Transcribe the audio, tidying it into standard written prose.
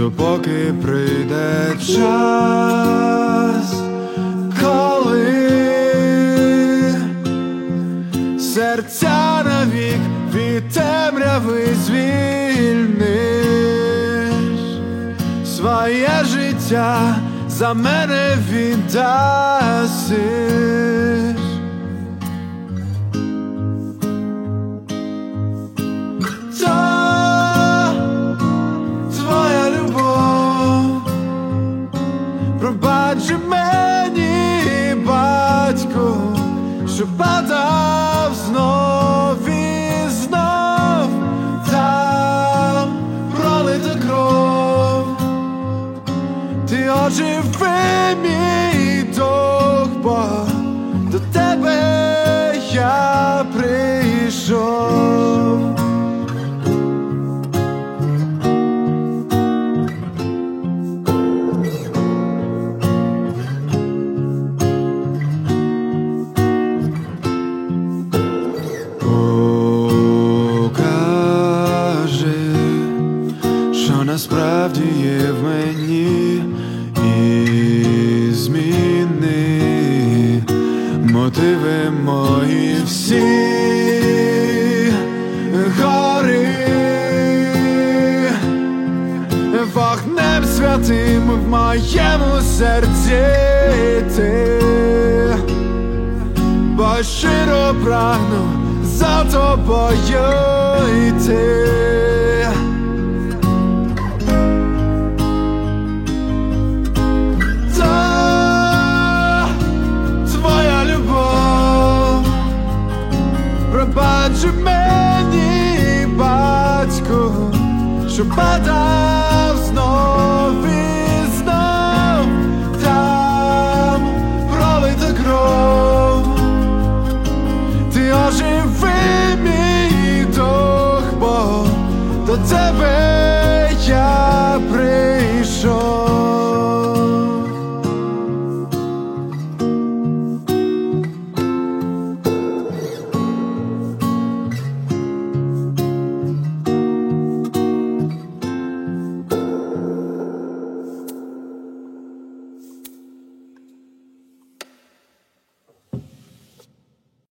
допоки прийде час, коли серця навік від темряви звільниш, своє життя за мене віддасиш. Та твоя любов, пробач мені, батько, що падав знов і знов, там пролита кров. Ти оживи мій дух, бо до тебе я прийшов. Покажи, що насправді є в мені, і зміни мотиви мої всі. Гори вогнем святим в моєму серці ти, бо щиро прагну за тобою йти. Та твоя любов, пробач мені, батько, що падав